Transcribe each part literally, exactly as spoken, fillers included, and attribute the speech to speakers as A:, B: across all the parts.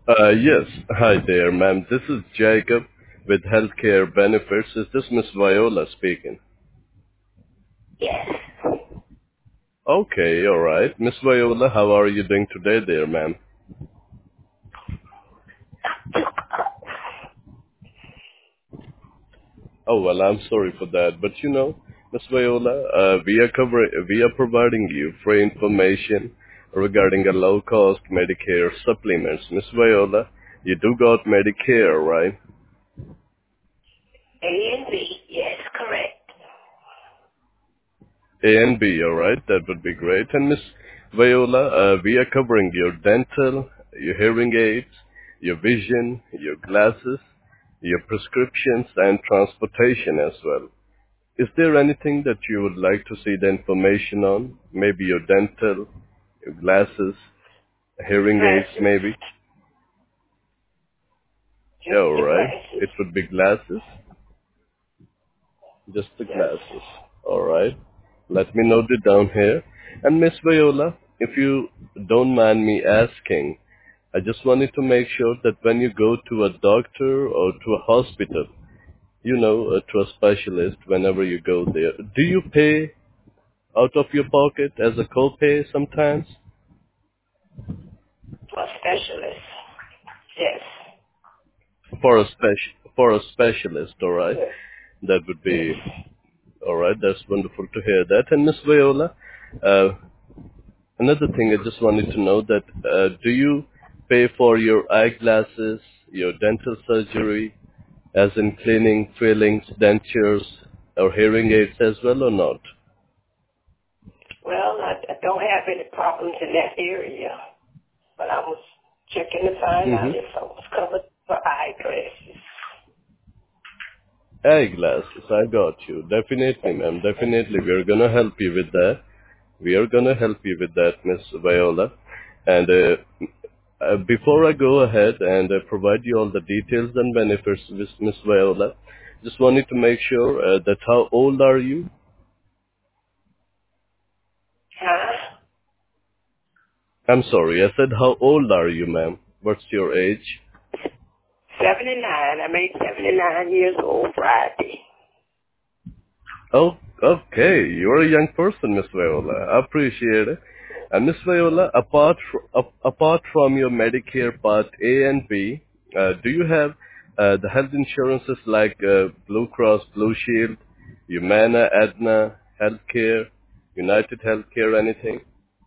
A: Uh, yes. Hi there, ma'am. This is Jacob with Healthcare Benefits. Is this Miss Viola speaking?
B: Yes.
A: Okay, all right. Miss Viola, how are you doing today there, ma'am? Oh, well, I'm sorry for that. But you know, Miss Viola, uh, we are covering, we are providing you free information regarding a low-cost Medicare supplements. Miss Viola, you do got Medicare, right?
B: A and B. Yes, correct.
A: A and B, all right? That would be great. And Miss Viola, uh, we are covering your dental, your hearing aids, your vision, your glasses, your prescriptions, and transportation as well. Is there anything that you would like to see the information on? Maybe your dental, your glasses, hearing aids,
B: Glasses.
A: maybe? Yeah,
B: Just
A: all
B: the
A: right.
B: glasses.
A: It would be glasses, just the
B: Yes.
A: glasses. All right. Let me note it down here. And Miss Viola, if you don't mind me asking, I just wanted to make sure that when you go to a doctor or to a hospital, you know, uh, to a specialist, whenever you go there, do you pay out of your pocket as a copay sometimes?
B: For a specialist. Yes.
A: For a spec- for a specialist, all right?
B: Yes.
A: That would
B: Yes.
A: be all right. That's wonderful to hear that. And Miss Viola, uh, another thing I just wanted to know that uh, do you pay for your eyeglasses, your dental surgery, as in cleaning, fillings, dentures, or hearing aids as well or not?
B: Well, I, I don't have any problems in that area, but I was checking to find
A: Mm-hmm.
B: out if I was covered for eye glasses.
A: Eyeglasses, I got you. Definitely, ma'am. Definitely, we are gonna help you with that. We are gonna help you with that, Miss Viola. And uh, uh, before I go ahead and uh, provide you all the details and benefits, Miss Miss Viola, just wanted to make sure uh, that how old are you?
B: Huh?
A: I'm sorry, I said how old are you, ma'am? What's your age?
B: seventy-nine. I made seventy-nine years old Friday.
A: Oh, okay. You're a young person, Miss Viola. I appreciate it. And Miss Viola, apart fr- ap- apart from your Medicare Part A and B, uh, do you have uh, the health insurances like uh, Blue Cross, Blue Shield, Humana, Aetna, Healthcare, United Healthcare, anything?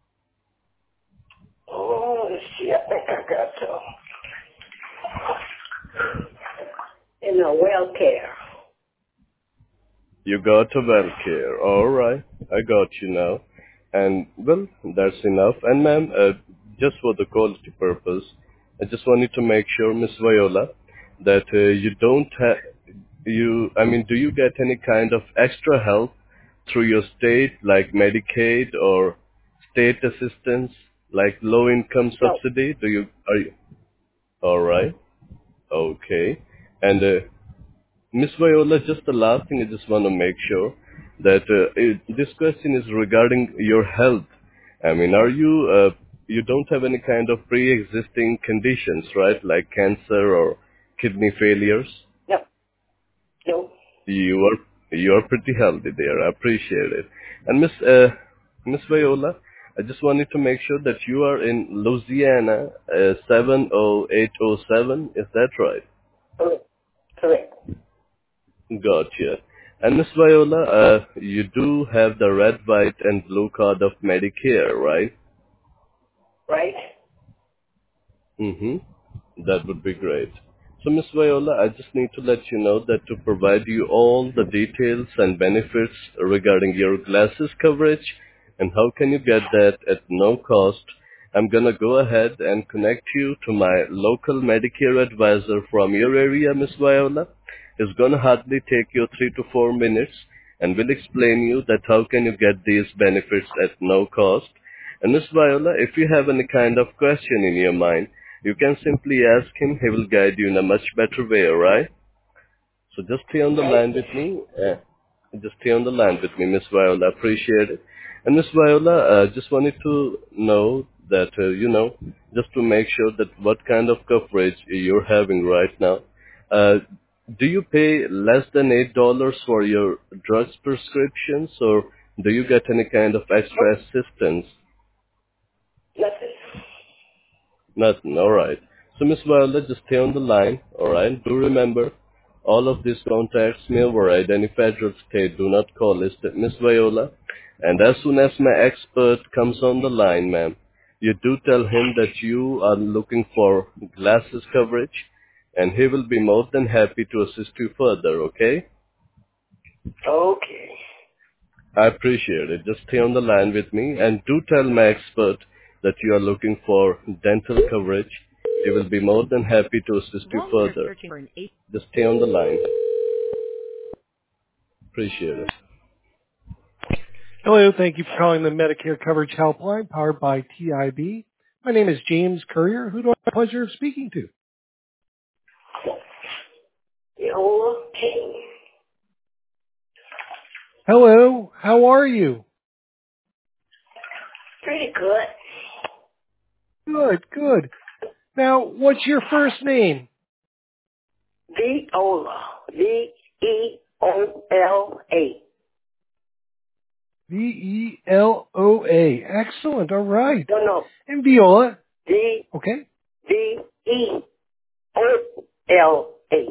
B: Oh, let's see. I think I got some. In the well care.
A: You got a well care. All right. I got you now. And, well, that's enough. And, ma'am, uh, just for the quality purpose, I just wanted to make sure, Miss Viola, that uh, you don't have, you, I mean, do you get any kind of extra help through your state, like Medicaid or state assistance, like low income
B: No.
A: subsidy? Do you, are you, all right. Okay. And, uh, Miss Viola, just the last thing I just want to make sure that uh, it, this question is regarding your health. I mean, are you, uh, you don't have any kind of pre-existing conditions, right? Like cancer or kidney failures?
B: No. No.
A: You are, you are pretty healthy there. I appreciate it. And Miss, uh, Miss Viola, I just wanted to make sure that you are in Louisiana, uh, seven oh eight oh seven. Is that right?
B: Correct. Correct.
A: Gotcha. And Miss Viola, uh, you do have the red, white, and blue card of Medicare, right?
B: Right?
A: Mm-hmm. That would be great. So, Miss Viola, I just need to let you know that to provide you all the details and benefits regarding your glasses coverage and how can you get that at no cost, I'm gonna go ahead and connect you to my local Medicare advisor from your area, Miss Viola. It's gonna hardly take you three to four minutes and will explain you that how can you get these benefits at no cost. And Miss Viola, if you have any kind of question in your mind, you can simply ask him. He will guide you in a much better way, alright? So just stay on the
B: Right?
A: line with me. Uh, just stay on the line with me, Miss Viola. Appreciate it. And Miss Viola, uh, just wanted to know that, uh, you know, just to make sure that what kind of coverage you're having right now. Uh, do you pay less than eight dollars for your drugs prescriptions, or do you get any kind of extra assistance?
B: Nothing.
A: Nothing. All right. So, Miss Viola, just stay on the line. All right. Do remember, all of these contacts may override any federal state. Do not call listed Miss Viola. And as soon as my expert comes on the line, ma'am, you do tell him that you are looking for glasses coverage, and he will be more than happy to assist you further. Okay?
B: Okay.
A: I appreciate it. Just stay on the line with me and do tell my expert that you are looking for dental coverage. He will be more than happy to assist you further. Just stay on the line. Appreciate it.
C: Hello, thank you for calling the Medicare Coverage Helpline powered by T I B. My name is James Courier. Who do I have the pleasure of speaking to?
B: Viola King.
C: Hello, how are you?
B: Pretty good.
C: Good, good. Now, what's your first name?
B: Viola. V E O L A.
C: V E L O A. Excellent, all right.
B: No, no.
C: And Viola,
B: V
C: okay.
B: V E O L A.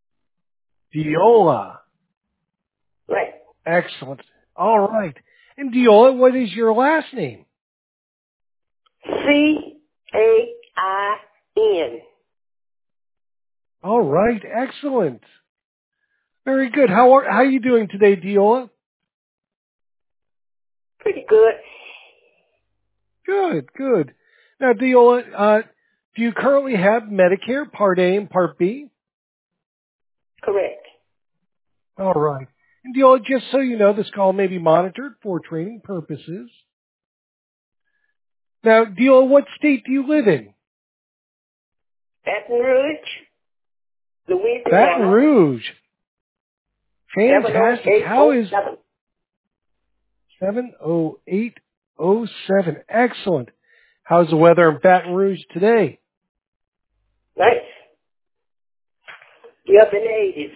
C: Viola.
B: Right.
C: Excellent. All right. And Viola, what is your last name?
B: C A I N.
C: All right, excellent. Very good. How are how are you doing today, Viola?
B: Pretty good.
C: Good, good. Now, Viola, uh, do you currently have Medicare Part A and Part B?
B: Correct.
C: All right. And Viola, just so you know, this call may be monitored for training purposes. Now, Viola, what state do you live in?
B: Baton Rouge, Louisiana.
C: Baton Rouge. Fantastic. How is seven oh eight oh seven? Excellent. How's the weather in Baton Rouge today?
B: Nice. You up in the eighties.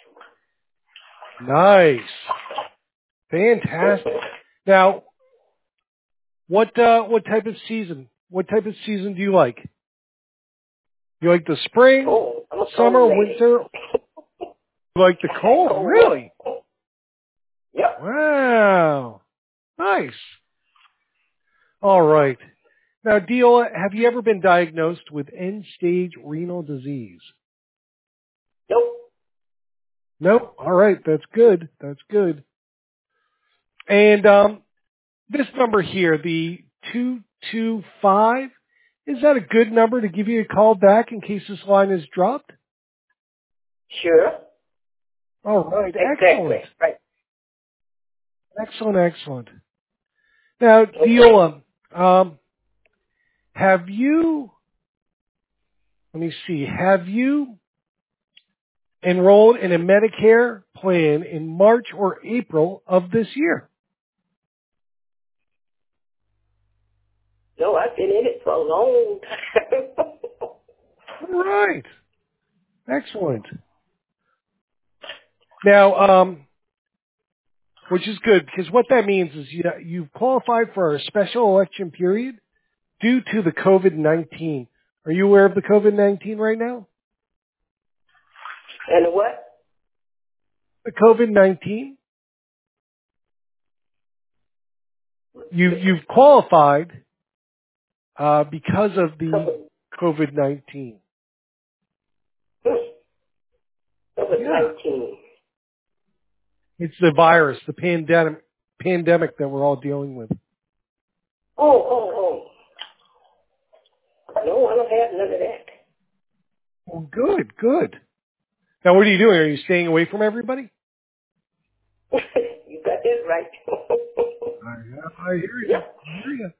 C: Nice. Fantastic. Now, what uh, what type of season? What type of season do you like? You like the spring,
B: Oh, I'm a
C: summer,
B: cold lady.
C: winter? You like the cold?
B: Cold.
C: Really?
B: Yep.
C: Wow. Nice. All right. Now, Viola, have you ever been diagnosed with end-stage renal disease?
B: Nope.
C: No? All right. That's good. That's good. And um, this number here, the two two five, is that a good number to give you a call back in case this line is dropped?
B: Sure.
C: All right.
B: Exactly.
C: Excellent.
B: Right.
C: Excellent. Excellent. Now,
B: Okay.
C: Viola, um, have you, let me see, have you enrolled in a Medicare plan in March or April of this year?
B: No, I've been in it for a long time.
C: All right. Excellent. Now, um, which is good because what that means is you, you've qualified for a special election period due to the COVID nineteen. Are you aware of the COVID nineteen right now?
B: And what?
C: The COVID nineteen? You, you've qualified uh, because of the COVID nineteen.
B: COVID
C: Yeah.
B: nineteen.
C: It's the virus, the pandemic, pandemic that we're all dealing with.
B: Oh, oh, oh. No, I don't have none of that.
C: Well, good, good. Now, what are you doing? Are you staying away from everybody?
B: You got this right.
C: I, I hear you.
B: Yep.
C: I hear you.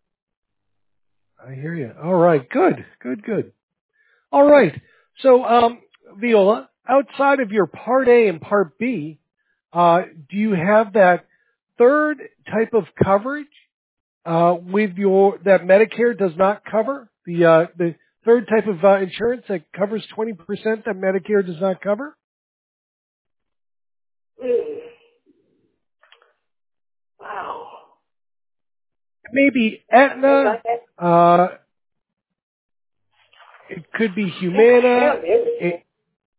C: I hear you. All right. Good. Good. Good. All right. So, um, Viola, outside of your Part A and Part B, uh, do you have that third type of coverage uh, with your that Medicare does not cover the uh, the third type of uh, insurance that covers twenty percent that Medicare does not cover?
B: Mm. Wow.
C: Maybe
B: Things
C: Aetna.
B: like that.
C: Uh, it could be
B: I think I
C: Humana.
B: have everything.
C: It,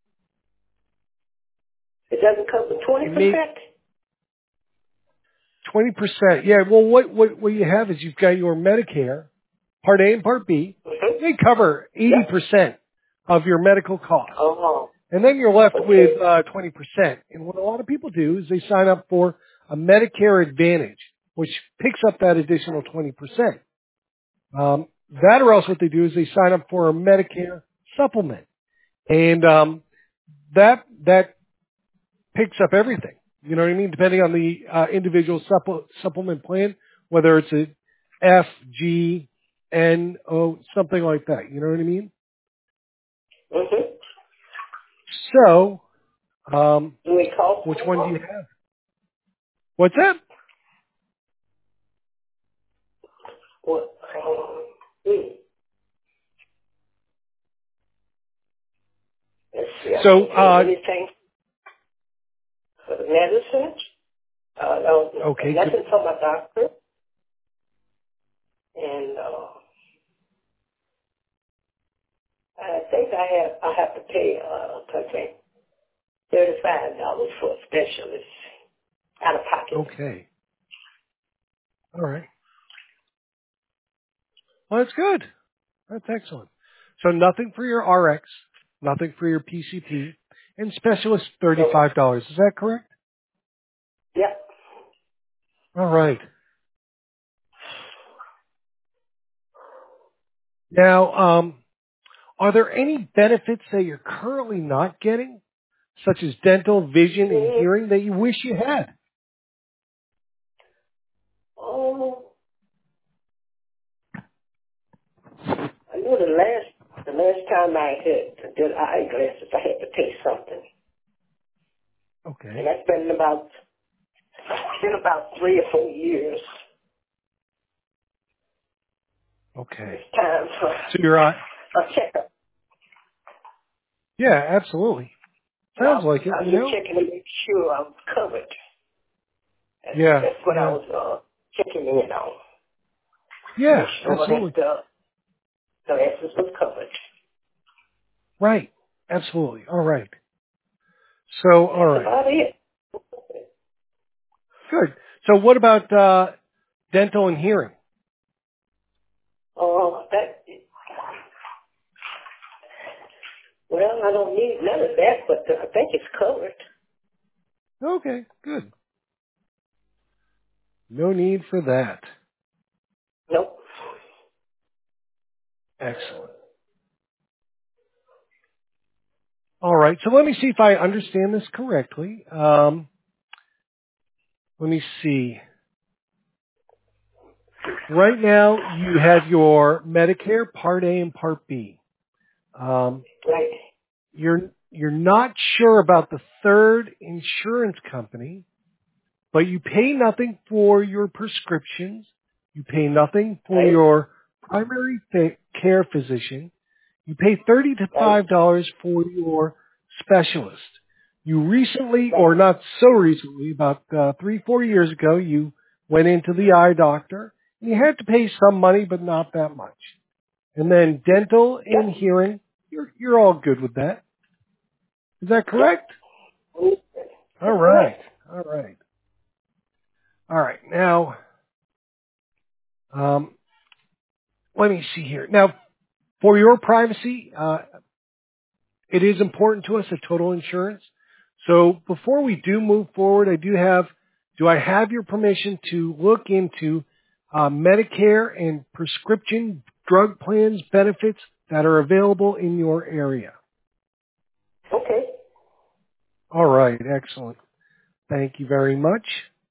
B: It doesn't cover twenty
C: it may
B: percent.
C: twenty percent. Yeah. Well, what, what what you have is you've got your Medicare, Part A and Part B.
B: Mm-hmm.
C: They cover eighty
B: Yep.
C: percent of your medical costs.
B: Oh.
C: And then you're left
B: Okay.
C: with uh, twenty percent. And what a lot of people do is they sign up for a Medicare Advantage, which picks up that additional twenty percent. Um, that or else what they do is they sign up for a Medicare Supplement. And um, that that picks up everything. You know what I mean? Depending on the uh, individual supple- supplement plan, whether it's a F, G, N, O, something like that. You know what I mean?
B: Mm-hmm.
C: So, um,
B: Do we call
C: which one do you
B: someone?
C: have? What's that?
B: What? Um, mm. Let's see. I
C: So,
B: can't hear
C: uh,
B: anything for the medicine. Uh, no, no,
C: okay, good.
B: nothing from my doctor. And uh, I think I have I have to pay uh, I think thirty-five dollars for a specialist out of pocket.
C: Okay. All right. Well, that's good. That's excellent. So nothing for your R X, nothing for your P C P, and specialist
B: So,
C: thirty-five dollars. Is that correct?
B: yeah.
C: All right. Now, um, are there any benefits that you're currently not getting, such as dental, vision, and
B: Mm-hmm.
C: hearing that you wish you had?
B: Oh, I know the last the last time I had did eyeglasses, I had to pay something, and
C: Okay.
B: that's been about been about three or four years.
C: Okay.
B: It's time for
C: So you're on.
B: a checkup.
C: Yeah, absolutely.
B: And I,
C: Sounds like it.
B: I'm
C: You
B: just
C: know.
B: checking to make sure I'm covered. That's,
C: Yeah.
B: that's what I
C: Yeah.
B: was uh, checking in on. Make
C: Yeah.
B: sure that
C: Absolutely.
B: the glasses was covered.
C: Right. Absolutely. All right. So, all
B: That's
C: right.
B: about it.
C: Good. So what about uh, dental and hearing?
B: Uh, that, well, I don't need none of that, but uh, I think it's covered.
C: Okay, good. No need for that.
B: Nope.
C: Excellent. All right, so let me see if I understand this correctly. Um, let me see. Right now, you have your Medicare Part A and Part B. Um,
B: Right.
C: you're you're not sure about the third insurance company, but you pay nothing for your prescriptions. You pay nothing for
B: Right.
C: your primary fa- care physician. You pay thirty to
B: Right.
C: five dollars for your specialist. You recently,
B: Right.
C: or not so recently, about uh, three, four years ago, you went into the eye doctor. And you had to pay some money, but not that much. And then dental and
B: Yep.
C: hearing, you're you're all good with that. Is that
B: Yep.
C: correct? All
B: That's
C: right,
B: correct.
C: all right, all right. Now, um, let me see here. Now, for your privacy, uh, it is important to us at Total Insurance. So before we do move forward, I do have, do I have your permission to look into uh, Medicare and prescription drug plans benefits that are available in your area?
B: Okay.
C: All right, excellent. Thank you very much.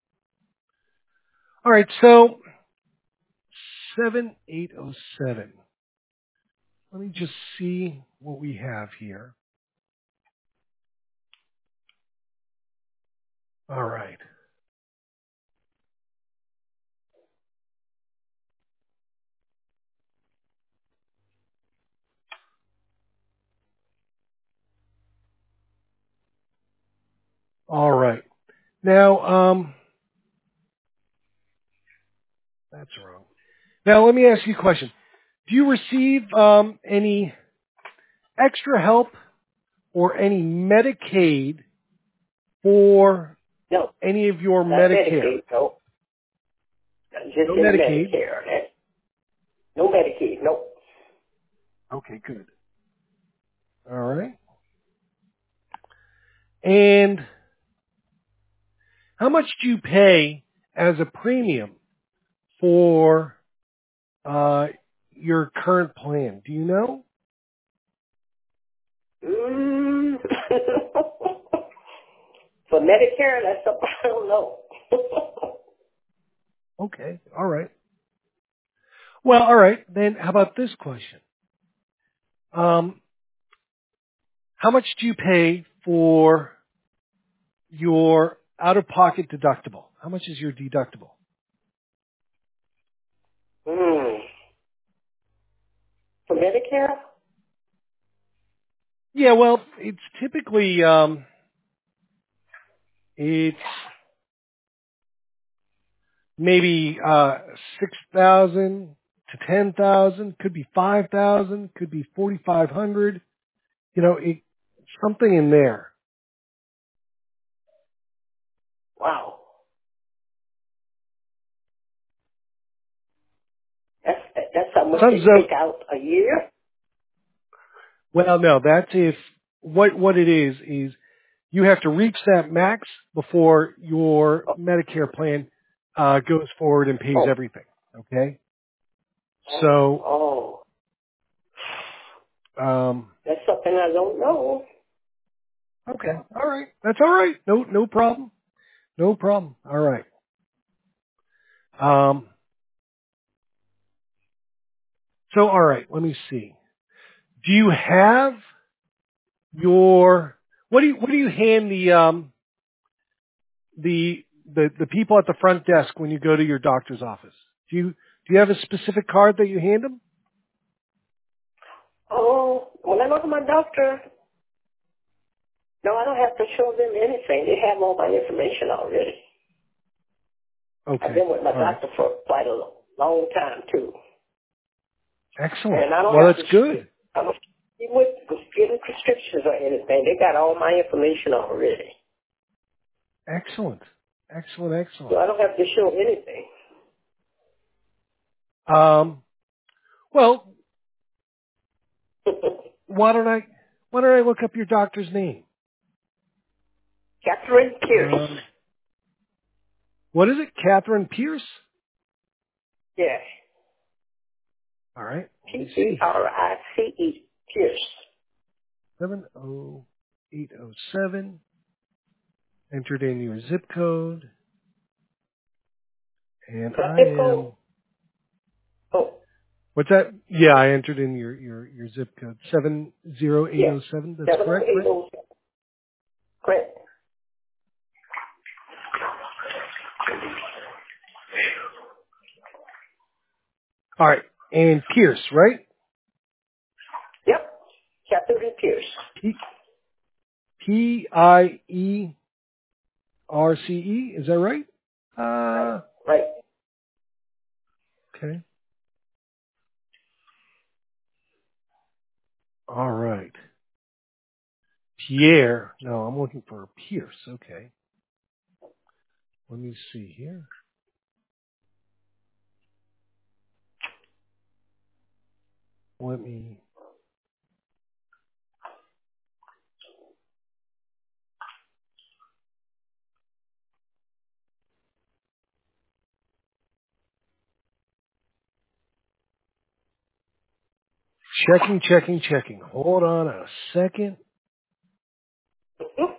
C: All right, so seven eight oh seven. Let me just see what we have here. All right. All right. Now, um, that's wrong. Now, let me ask you a question. Do you receive um, any extra help or any Medicaid for
B: No,
C: any of your
B: not
C: Medicare?
B: Medicaid, no. Just
C: No
B: in
C: Medicaid.
B: Medicare. That, no Medicaid, no.
C: Okay, good. All right. And how much do you pay as a premium for uh, your current plan? Do you know?
B: Mm. For Medicare, that's something I don't know.
C: Okay. All right. Well, all right. Then how about this question? Um, how much do you pay for your out-of-pocket deductible? How much is your deductible?
B: mm. For Medicare?
C: Yeah, well, it's typically um, it's maybe uh, six thousand to ten thousand. Could be five thousand. Could be forty-five hundred. You know, it, something in there.
B: Wow. That's that's how much
C: Sounds
B: they
C: as though.
B: take out a year?
C: Well, no, that's if what what it is is you have to reach that max before your
B: Oh,
C: Medicare plan uh, goes forward and pays
B: oh,
C: everything. Okay,
B: oh,
C: so
B: oh.
C: um,
B: That's something I don't know.
C: okay, all right, that's all right. No, no problem, no problem. All right. Um, so all right, let me see. Do you have your what do you what do you hand the um the the the people at the front desk when you go to your doctor's office? Do you do you have a specific card that you hand them?
B: Oh, when I go to my doctor, no, I don't have to show them anything. They have all my information already. I've
C: Okay,
B: been with my
C: all right,
B: doctor for quite a lo- long time, too.
C: excellent.
B: And I don't
C: Well,
B: have to,
C: that's good.
B: sh- I don't be with getting prescriptions or anything. They got all my information already.
C: Excellent, excellent,
B: So
C: excellent.
B: I don't have to show anything.
C: Um, well, why don't I why don't I look up your doctor's name?
B: Catherine Pierce.
C: Um, what is it, Catherine Pierce?
B: Yes.
C: All right, let me see here.
B: P-E-R-I-C-E. Pierce.
C: Seven oh eight oh seven. Entered in your zip code, and
B: My
C: I
B: zip code?
C: am.
B: Oh,
C: What's that? Yeah, I entered in your your your zip code seven zero eight
B: yeah.
C: oh seven. That's correct, right?
B: seven oh eight oh seven. Correct.
C: All right, and Pierce, right?
B: Yep. Catherine Pierce.
C: P P I E R C E. Is that right?
B: Right.
C: Uh,
B: Right.
C: okay. All right. Pierre. No, I'm looking for Pierce. Okay. Let me see here. Let me. Checking, checking, checking. Hold on a second.
B: Mhm.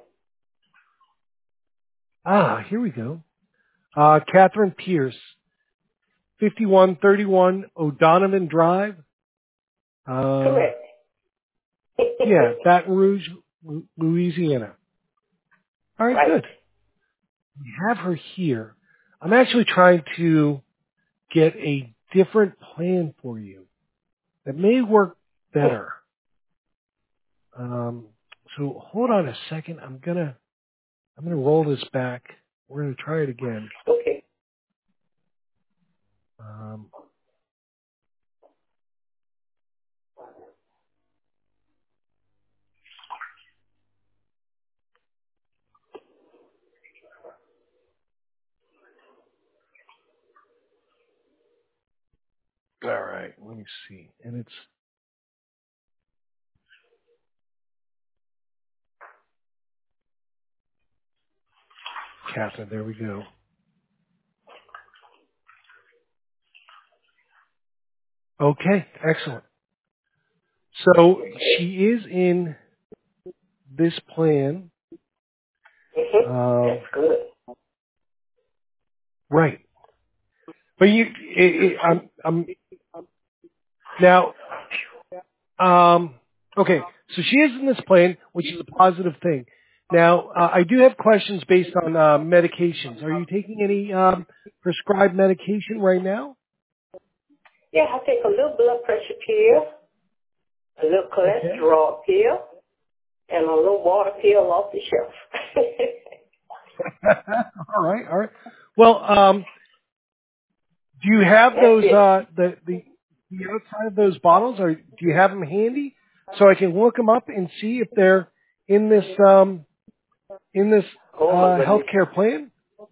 C: Ah, here we go. Uh, Catherine Pierce, fifty-one thirty-one O'Donovan Drive. Uh,
B: Correct.
C: yeah, Baton Rouge, Lu- Louisiana. All right,
B: Right.
C: good. We have her here. I'm actually trying to get a different plan for you that may work better. Um, so hold on a second. I'm gonna I'm going to roll this back. We're going to try it again.
B: Okay.
C: Um, all right. Let me see. And it's Catherine. There we go. Okay. Excellent. So she is in this plan.
B: Mm-hmm.
C: Um,
B: That's good.
C: right. But you, it, it, I'm, I'm now. Um, okay. So she is in this plan, which is a positive thing. Now, uh, I do have questions based on uh, medications. Are you taking any um, prescribed medication right now?
B: Yeah, I take a little blood pressure pill, a little
C: Okay.
B: cholesterol pill, and a little water pill off the shelf.
C: all right. All right. Well, um, do you have
B: That's
C: those
B: it.
C: uh, the the the outside of those bottles, or do you have them handy so I can look them up and see if they're in this um, in this
B: Oh my
C: uh,
B: goodness.
C: healthcare plan?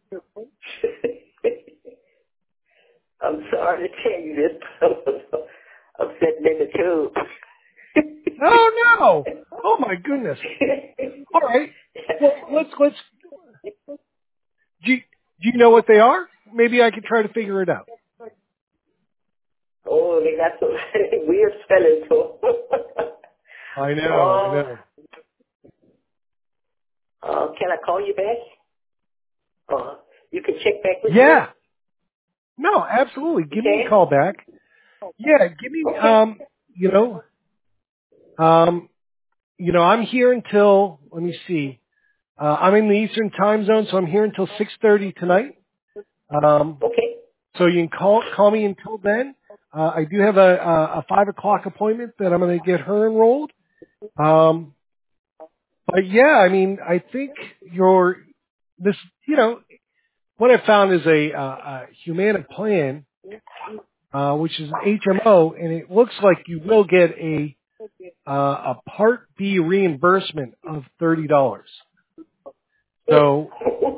B: I'm sorry to tell you this. I'm sitting in the tube.
C: Oh no! Oh my goodness! All right. Well, let's let's. Do you, do you know what they are? Maybe I could try to figure it out.
B: Oh, they got some weird spelling to them.
C: I know. I
B: Oh,
C: know.
B: uh, can I call you back? Uh, you can check back with me.
C: Yeah. No, absolutely.
B: You
C: Give me a
B: can?
C: call back. Yeah. Give me.
B: Okay.
C: Um. You know. Um. You know. I'm here until. Let me see. Uh, I'm in the Eastern Time Zone, so I'm here until six thirty tonight. Um.
B: Okay.
C: So you can call call me until then. Uh, I do have a, a a five o'clock appointment that I'm going to get her enrolled. Um. But yeah, I mean, I think your this, you know, what I found is a, uh, a Humana plan, uh, which is an H M O, and it looks like you will get a uh, a Part B reimbursement of thirty dollars. So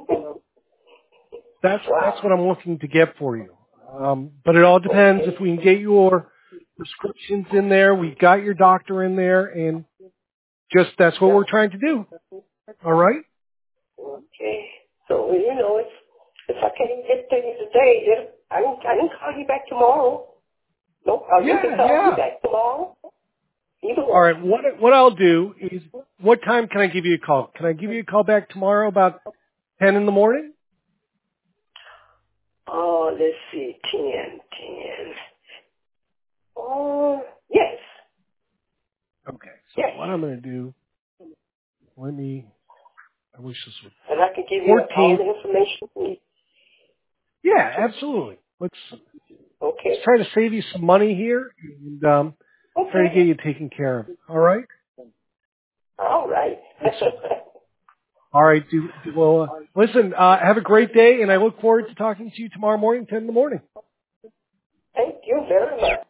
C: that's that's
B: Wow.
C: what I'm looking to get for you. Um, but it all depends if
B: Okay.
C: we can get your prescriptions in there. We got your doctor in there, and just that's what
B: Yeah.
C: we're trying to do. All right?
B: Okay. So, you know, if, if I can't get things today, then I can, I can call you back tomorrow. Nope. Or you can
C: Yeah,
B: call me
C: yeah.
B: back tomorrow. Either
C: All
B: one.
C: right. What what I'll do is, what time can I give you a call? Can I give you a call back tomorrow about ten in the morning?
B: Oh, let's see. Ten. Ten. Oh, yes.
C: Okay. So
B: Yes.
C: what I'm going to do? Let me. I wish this was
B: And I can give you all
C: fourteenth.
B: the information.
C: Yeah, absolutely. Let's let's
B: Okay.
C: try to save you some money here and um, try to
B: Okay.
C: get you taken care of. All right.
B: All right.
C: Excellent. All right. Do, do well. Uh, listen. Uh, have a great day, and I look forward to talking to you tomorrow morning, ten in the morning.
B: Thank you very much.